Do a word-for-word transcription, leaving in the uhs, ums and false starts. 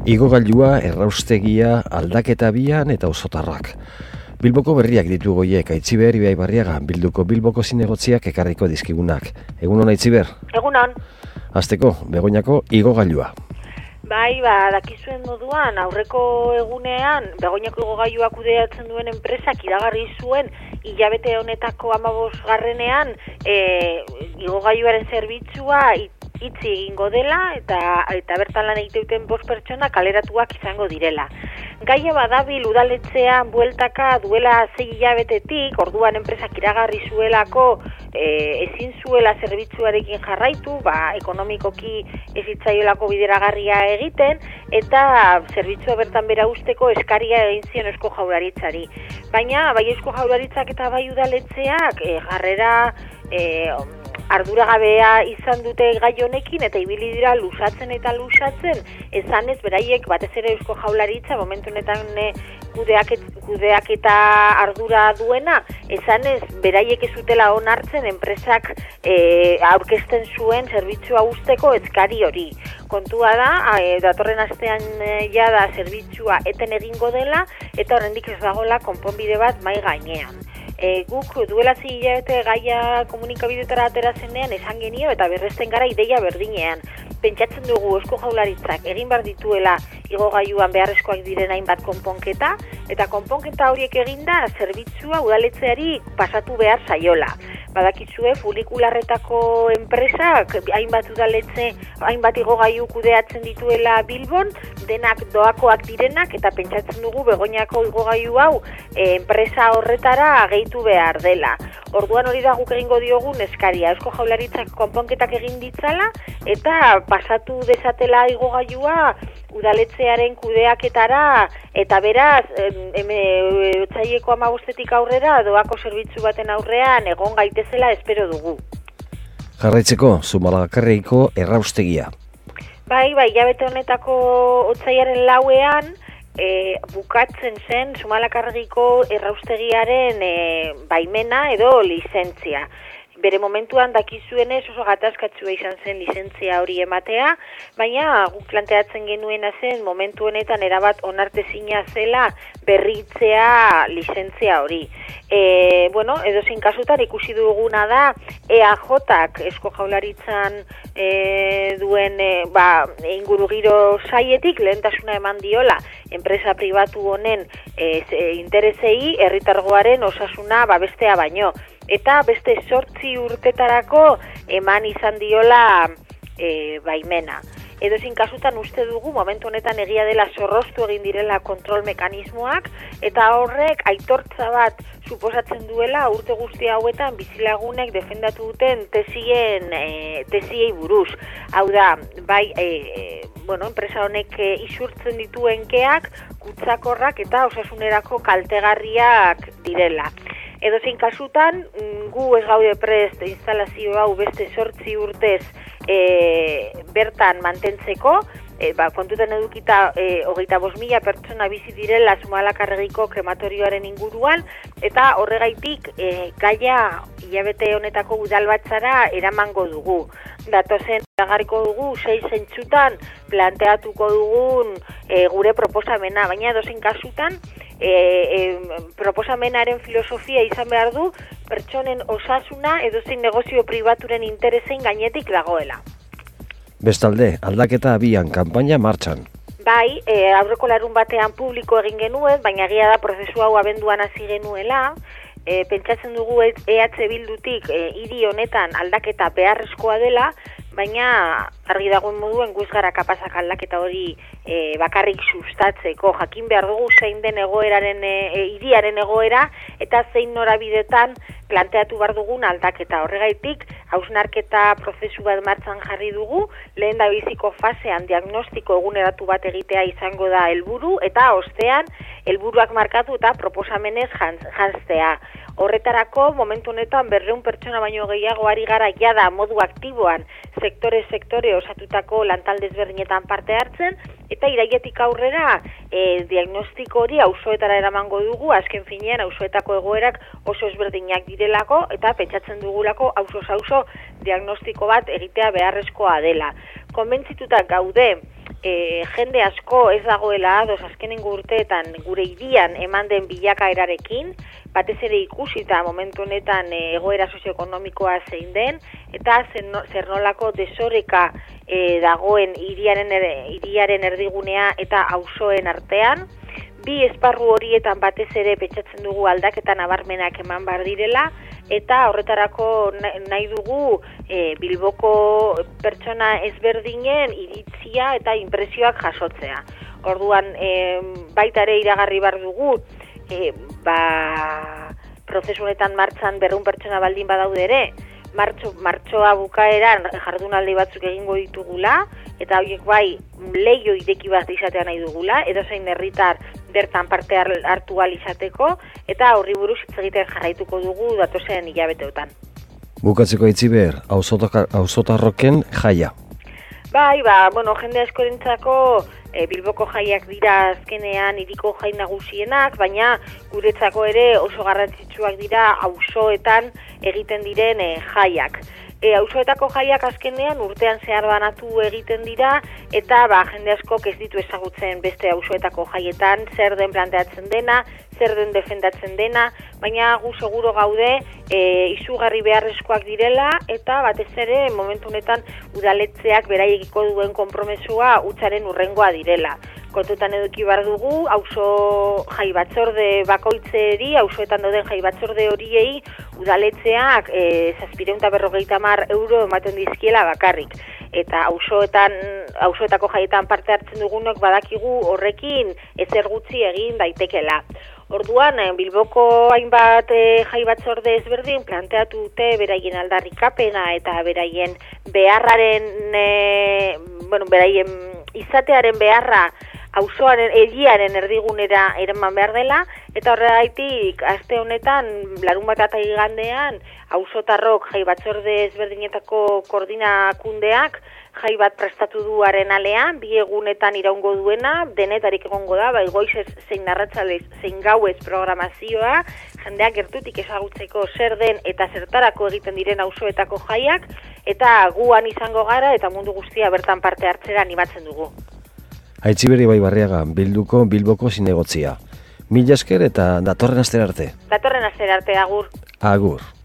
Igogailua, erraustegia, aldaketa bian eta osotarrak. Bilboko berriak ditu goiek, Aitziber Ibaibarriaga, Bilduko Bilboko zinegotziak ekarriko dizkigunak. Egun hon, Aitziber? Egun hon. Hasteko, Begoñako igogailua. Bai, ba, dakizuen moduan, aurreko egunean, Begoñako igogailua kudeatzen duen enpresak iragarri zuen, hilabete honetako hamabosgarrenean, e, igogailuaren zerbitzua itzi egingo dela eta eta bertan lan egiten bost pertsona kaleratuak izango direla. Gaia badabil udaletxean bueltaka duela sei hilabetetik, orduan enpresak iragarri zuelako e, ezin zuela zerbitzuarekin jarraitu, ba, ekonomikoki ez hitzaiolako bideragarria egiten, eta zerbitzua bertan bera usteko eskaria egin zion Eusko Jaurlaritzari. Baina, bai Eusko Jaurlaritzak eta bai udaletxeak e, jarrera e, arduragabea izan dute gai honekin eta ibili dira lusatzen eta lusatzen, esanez beraiek batez ere Eusko Jaurlaritza momentu honetan kudeak, kudeak eta ardura duena, esanez beraiek ez zutela onartzen enpresak e, aurkezten zuen zerbitzua usteko eskari hori. Kontua da, e, datorren astean e, jada zerbitzua eten egingo dela eta oraindik ez dagoela konponbide bat mai gainean. E, guk duela hilabete gaia komunikabidetara atera zenean esan genio eta berresten gara ideia berdinean. Pentsatzen dugu Eusko Jaurlaritzak egin behar dituela igogailuan beharrezkoak diren hainbat konponketa, eta konponketa horiek eginda zerbitzua udaletxeari pasatu behar zaiola. Badakizue, funikularretako enpresak hainbat udaletxe, hainbat igogailu kudeatzen dituela Bilbon, denak doakoak direnak, eta pentsatzen dugu Begoñako igogailu hau e, enpresa horretara gehitu behar dela. Orduan hori da guk egingo diogun eskaria, Eusko Jaurlaritzak konponketak egin ditzala, eta pasatu dezatela igogailua udaletxearen kudeaketara, eta beraz, otsaileko hamabostetik aurrera, doako zerbitzu baten aurrean egon gaitezela espero dugu. Jarraitzeko, Zumalacárregiko erraustegia. Bai, bai, hilabete honetako otsailaren lauean, e, bukatzen zen Zumalacárregiko erraustegiaren e, baimena edo lizentzia. Bere momentuan dakizuenez oso gatazkatsua izan zen lizentzia hori ematea, baina guk planteatzen genuena zen momentu honetan erabat onartezina zela berritzea lizentzia hori. E, bueno, edozein kasutan ikusi duguna da E A Jak Eusko Jaurlaritzan e, duen e, ba, ingurugiro saietik lehentasuna eman diola enpresa pribatu honen e, interesei herritargoaren osasuna babestea baino. Eta beste zortzi urtetarako eman izan diola e, baimena. Edozein kasutan uste dugu momentu honetan egia dela zorroztu egin direla kontrol mekanismoak, eta horrek aitortza bat suposatzen duela urte guzti hauetan bizilagunek defendatu duten tesien, e, tesiei buruz. Hau da, bai, e, bueno, enpresa honek e, isurtzen dituen keak, kutsakorrak eta osasunerako kaltegarriak direla. Edozein kasutan, gu ez gaude prest instalazio hau beste zortzi urtez e, bertan mantentzeko, e, ba, kontutan edukita e, hogeita bost mila pertsona bizi direla Zumalacárregiko krematorioaren inguruan, eta horregaitik e, gaia hilabete honetako udalbatzara eramango dugu. Datozen agarriko dugu, sei zentzutan planteatuko dugun e, gure proposamena, baina edozein kasutan, E, e, proposamenaren filosofia izan behar du pertsonen osasuna edozein negozio pribaturen interesein gainetik dagoela. Bestalde, aldaketa abian, kanpaina martxan. Bai, e, aurreko larun batean publiko egin genuen, baina egia da prozesu hau abenduan hasi genuela. E, pentsatzen dugu E H Bildutik e, hiri honetan aldaketa beharrezkoa dela, baina argi dagoen moduen guz gara kapazak aldaketa hori e, bakarrik sustatzeko. Jakin behar dugu zein den egoeraren, e, hiriaren egoera eta zein norabidetan planteatu behar dugun aldaketa. Horregaitik, hausnarketa prozesu bat martxan jarri dugu, lehen da biziko fasean diagnostiko eguneratu bat egitea izango da helburu, eta ostean helburuak markatu eta proposamenez janztea. Horretarako, momentu honetan berrehun pertsona baino gehiago ari gara jada modu aktiboan sektore-sektore osatutako lantalde ezberdinetan parte hartzen, eta irailetik aurrera e, diagnostiko hori auzoetara eramango dugu, azken finean auzoetako egoerak oso ezberdinak direlako, eta pentsatzen dugulako auzo-auzo diagnostiko bat egitea beharrezkoa dela. Konbentzituta gaude, e, jende asko ez dagoela ados azkenengo urteetan gure hirian eman den bilakaerarekin, batez ere ikusita momentu honetan e, egoera sozioekonomikoa zein den, eta zer nolako desoreka e, dagoen hiriaren hiriaren erdigunea eta auzoen artean. Bi esparru horietan batez ere pentsatzen dugu aldaketa nabarmenak eman behar direla, eta horretarako nahi dugu e, Bilboko pertsona ezberdinen iritzia eta inpresioak jasotzea. Orduan, e, baita ere iragarri behar dugu, e, ba, prozesu honetan martxan berrehun pertsona baldin badaude ere, martxo, martxoa bukaeran jardunaldi batzuk egingo ditugula, eta horiek bai leio ireki bat izatea nahi dugula, edozein herritar bertan parte hartu ahal izateko, eta horri buruz hitz egiten jarraituko dugu datozen hilabeteotan. Bukatzeko Aitziber, auzotarroken jaia. Bai, ba, bueno, jende askorentzako e, Bilboko jaiak dira azkenean hiriko jai nagusienak, baina guretzako ere oso garrantzitsuak dira auzoetan egiten diren e, jaiak. E, auzoetako jaiak azkenean urtean zehar banatu egiten dira, eta ba, jende askok ez ditu ezagutzen beste auzoetako jaietan zer den planteatzen dena, zer den defendatzen dena, baina gu seguro gaude e, izugarri beharrezkoak direla, eta batez ere momentu honetan udaletzeak beraiekiko duen konpromesua hutsaren hurrengoa direla. Kontutan eduki behar dugu, auzo jai batzorde bakoitzeri, auzoetan dauden jai batzorde horiei, udaletzeak e, zazpiehun eta berrogeita hamar euro ematen dizkiela bakarrik. Eta auzoetan, auzoetako jaietan parte hartzen dugunok badakigu horrekin ezer gutxi egin daitekela. Orduan, Bilboko hainbat e, jai batzorde ezberdin planteatu dute beraien aldarrikapena eta beraien beharraren, e, bueno, beraien izatearen beharra auzoaren egiaren erdigunera eraman behar dela, eta horregaitik aste honetan larunbat eta igandean auzotarrok jai batzorde ezberdinetako koordinakundeak jai bat prestatu duaren alean, bi egunetan iraungo duena, denetarik egongo da, bai goizez zein arratsaldez zein gauez programazioa, jendeak gertutik ezagutzeko zer den eta zertarako egiten diren auzoetako jaiak, eta guan izango gara eta mundu guztia bertan parte hartzera animatzen dugu. Aitziber Ibaibarriaga, Bilduko Bilboko zinegotzia. Mila esker eta datorren astera arte. Datorren astera arte, agur. Agur.